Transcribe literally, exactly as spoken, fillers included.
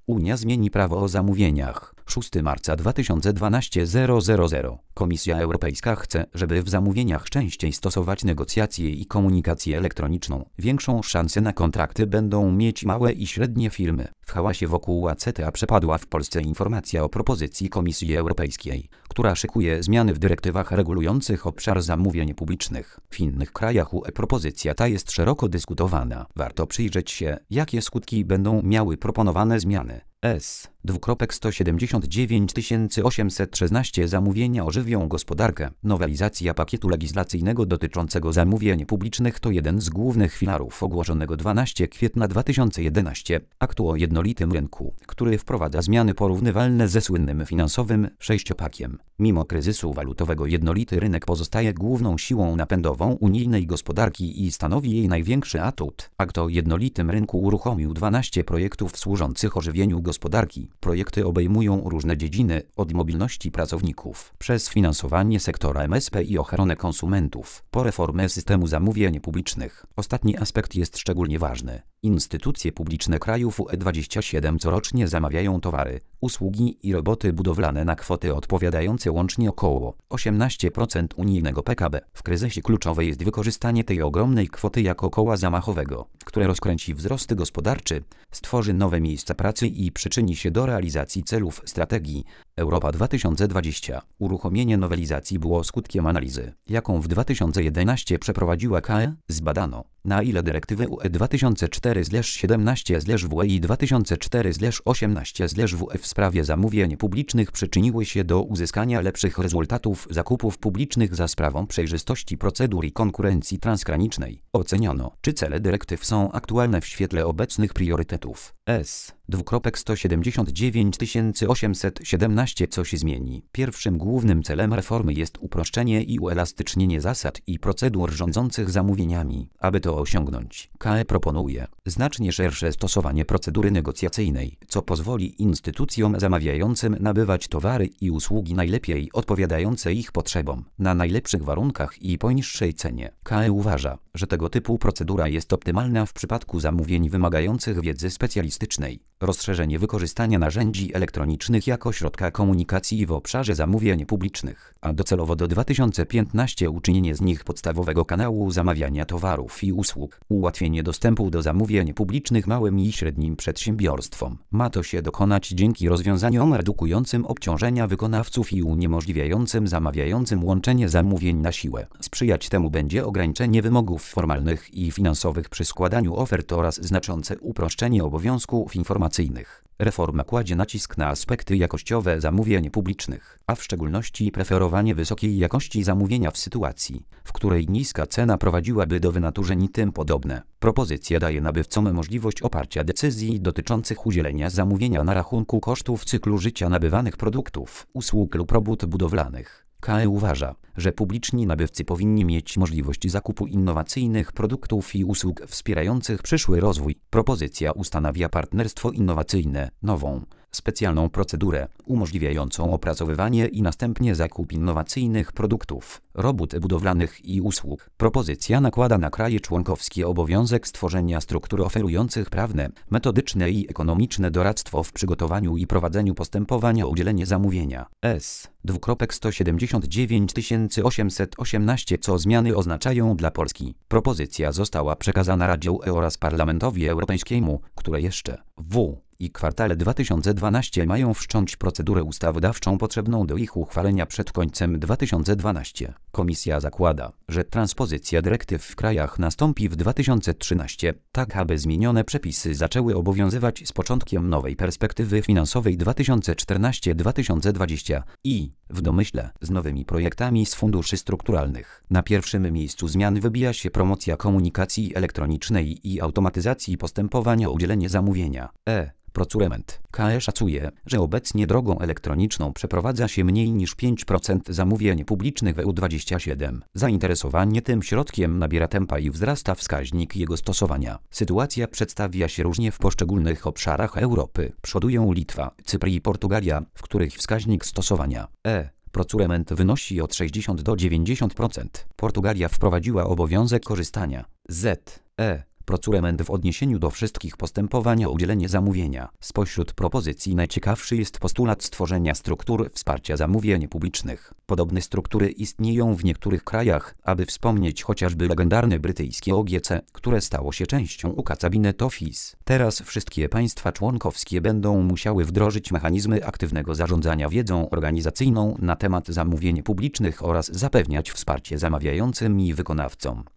Unia zmieni prawo o zamówieniach. szóstego marca dwa tysiące dwunastego. Komisja Europejska chce, żeby w zamówieniach częściej stosować negocjacje i komunikację elektroniczną. Większą szansę na kontrakty będą mieć małe i średnie firmy. W hałasie wokół A C T A przepadła w Polsce informacja o propozycji Komisji Europejskiej, która szykuje zmiany w dyrektywach regulujących obszar zamówień publicznych. W innych krajach U E propozycja ta jest szeroko dyskutowana. Warto przyjrzeć się, jakie skutki będą miały proponowane zmiany. S. sto siedemdziesiąt dziewięć tysięcy osiemset szesnaście zamówienia ożywią gospodarkę. Nowelizacja pakietu legislacyjnego dotyczącego zamówień publicznych to jeden z głównych filarów ogłoszonego dwunastego kwietnia dwa tysiące jedenastego aktu o jednolitym rynku, który wprowadza zmiany porównywalne ze słynnym finansowym sześciopakiem. Mimo kryzysu walutowego jednolity rynek pozostaje główną siłą napędową unijnej gospodarki i stanowi jej największy atut. Akt o jednolitym rynku uruchomił dwanaście projektów służących ożywieniu gospodarki. Projekty obejmują różne dziedziny, od mobilności pracowników, przez finansowanie sektora M S P i ochronę konsumentów, po reformę systemu zamówień publicznych. Ostatni aspekt jest szczególnie ważny. Instytucje publiczne krajów U E dwadzieścia siedem corocznie zamawiają towary, usługi i roboty budowlane na kwoty odpowiadające łącznie około osiemnaście procent unijnego P K B. W kryzysie kluczowe jest wykorzystanie tej ogromnej kwoty jako koła zamachowego, które rozkręci wzrost gospodarczy, stworzy nowe miejsca pracy i przyczyni się do realizacji celów strategii Europa dwa tysiące dwadzieścia. Uruchomienie nowelizacji było skutkiem analizy, jaką w dwa tysiące jedenastym przeprowadziła K E. Zbadano, na ile dyrektywy U E dwa tysiące cztery siedemnaście W E i dwa tysiące cztery osiemnaście W E w sprawie zamówień publicznych przyczyniły się do uzyskania lepszych rezultatów zakupów publicznych za sprawą przejrzystości procedur i konkurencji transgranicznej. Oceniono, czy cele dyrektyw są aktualne w świetle obecnych priorytetów. S. sto siedemdziesiąt dziewięć tysięcy osiemset siedemnaście Co się zmieni? Pierwszym głównym celem reformy jest uproszczenie i uelastycznienie zasad i procedur rządzących zamówieniami. Aby to osiągnąć, K E proponuje znacznie szersze stosowanie procedury negocjacyjnej, co pozwoli instytucjom zamawiającym nabywać towary i usługi najlepiej odpowiadające ich potrzebom, na najlepszych warunkach i po niższej cenie. K E uważa, że tego typu procedura jest optymalna w przypadku zamówień wymagających wiedzy specjalistycznej. Rozszerzenie wykorzystania narzędzi elektronicznych jako środka komunikacji w obszarze zamówień publicznych, a docelowo do dwa tysiące piętnastego uczynienie z nich podstawowego kanału zamawiania towarów i usług. Ułatwienie dostępu do zamówień publicznych małym i średnim przedsiębiorstwom. Ma to się dokonać dzięki rozwiązaniom redukującym obciążenia wykonawców i uniemożliwiającym zamawiającym łączenie zamówień na siłę. Sprzyjać temu będzie ograniczenie wymogów formalnych i finansowych przy składaniu ofert oraz znaczące uproszczenie obowiązków informacyjnych. Reforma kładzie nacisk na aspekty jakościowe zamówień publicznych, a w szczególności preferowanie wysokiej jakości zamówienia w sytuacji, w której niska cena prowadziłaby do wynaturzeń i tym podobne. Propozycja daje nabywcom możliwość oparcia decyzji dotyczących udzielenia zamówienia na rachunku kosztów cyklu życia nabywanych produktów, usług lub robót budowlanych. K E uważa, że publiczni nabywcy powinni mieć możliwość zakupu innowacyjnych produktów i usług wspierających przyszły rozwój. Propozycja ustanawia partnerstwo innowacyjne, nową, specjalną procedurę umożliwiającą opracowywanie i następnie zakup innowacyjnych produktów, robót budowlanych i usług. Propozycja nakłada na kraje członkowskie obowiązek stworzenia struktur oferujących prawne, metodyczne i ekonomiczne doradztwo w przygotowaniu i prowadzeniu postępowania o udzielenie zamówienia. S. sto siedemdziesiąt dziewięć tysięcy osiemset osiemnaście Co zmiany oznaczają dla Polski? Propozycja została przekazana Radzie U E oraz Parlamentowi Europejskiemu, które jeszcze w i kwartale dwa tysiące dwunastego mają wszcząć procedurę ustawodawczą potrzebną do ich uchwalenia przed końcem dwa tysiące dwunastego. Komisja zakłada, że transpozycja dyrektyw w krajach nastąpi w dwa tysiące trzynastym, tak aby zmienione przepisy zaczęły obowiązywać z początkiem nowej perspektywy finansowej dwa tysiące czternasty do dwa tysiące dwudziestego i, w domyśle, z nowymi projektami z funduszy strukturalnych. Na pierwszym miejscu zmian wybija się promocja komunikacji elektronicznej i automatyzacji postępowania o udzielenie zamówienia. E. Procurement. K E szacuje, że obecnie drogą elektroniczną przeprowadza się mniej niż pięć procent zamówień publicznych w E U dwadzieścia siedem. Zainteresowanie tym środkiem nabiera tempa i wzrasta wskaźnik jego stosowania. Sytuacja przedstawia się różnie w poszczególnych obszarach Europy. Przodują Litwa, Cypr i Portugalia, w których wskaźnik stosowania E. Procurement wynosi od sześćdziesiąt do dziewięćdziesięciu procent. Portugalia wprowadziła obowiązek korzystania z E. Procurement w odniesieniu do wszystkich postępowań o udzielenie zamówienia. Spośród propozycji najciekawszy jest postulat stworzenia struktur wsparcia zamówień publicznych. Podobne struktury istnieją w niektórych krajach, aby wspomnieć chociażby legendarne brytyjskie O G C, które stało się częścią U K Cabinet Office. Teraz wszystkie państwa członkowskie będą musiały wdrożyć mechanizmy aktywnego zarządzania wiedzą organizacyjną na temat zamówień publicznych oraz zapewniać wsparcie zamawiającym i wykonawcom.